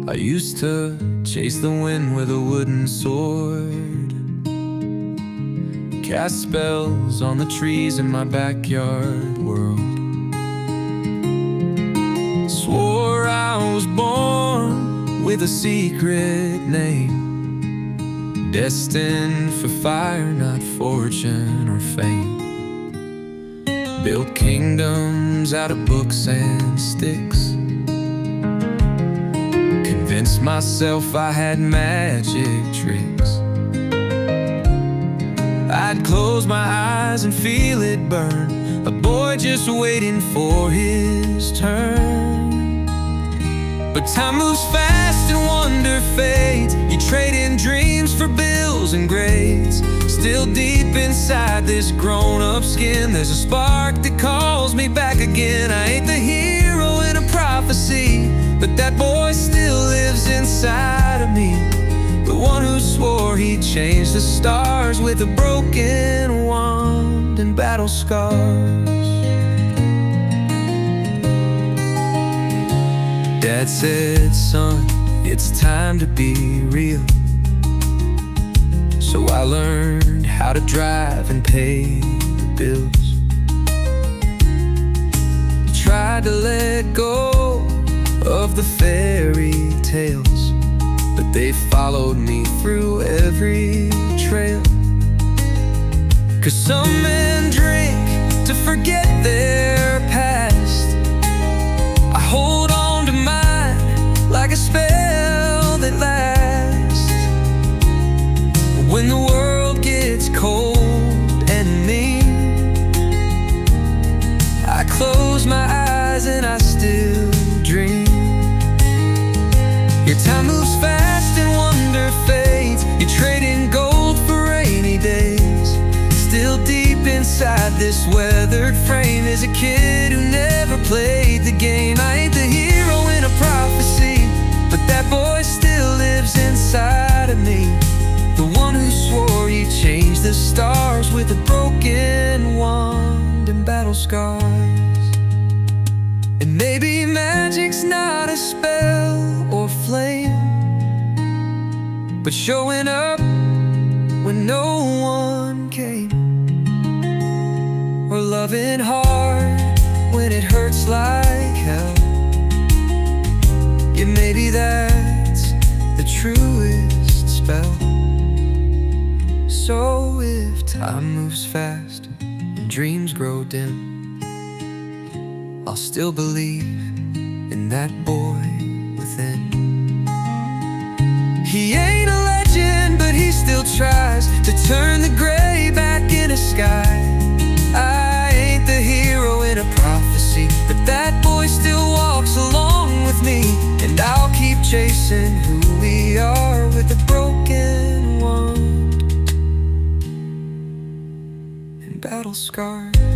I used to chase the wind with a wooden sword, cast spells on the trees in my backyard world. Swore I was born with a secret name, destined for fire, not fortune or fame. Built kingdoms out of books and sticks, convinced myself I had magic tricks. I'd close my eyes and feel it burn, a boy just waiting for his turn. But time moves fast and wonder fades. You trade in dreams for bills and grades. Still deep inside this grown-up skin, there's a spark that calls me back again. I ain't the hero in a prophecy, but that boy still lives inside of me, the one who swore he'd change the stars with a broken wand and battle scars. Dad said, son, it's time to be real. So I learned how to drive and pay the bills. Tried to let go of the fairy tales, but they followed me through every trail. 'Cause some men drink to forget their past. I hold on to mine like a spell that lasts. When the world gets cold and mean, I close my eyes and I still dream. Your time moves fast and wonder fades. You trade in gold for rainy days. Still deep inside this weathered frame is a kid who never played the game. I ain't the hero in a prophecy, but that boy still lives inside of me, the one who swore he'd change the stars with a broken wand and battle scars. And maybe magic's not a spell or flame, but showing up when no one came, or loving hard when it hurts like hell. Yeah, maybe that's the truest spell. So if time moves fast and dreams grow dim, I'll still believe in that boy within. He ain't a legend, but he still tries to turn the gray back into sky. I ain't the hero in a prophecy, but that boy still walks along with me, and I'll keep chasing who we are with a broken wand and battle scars.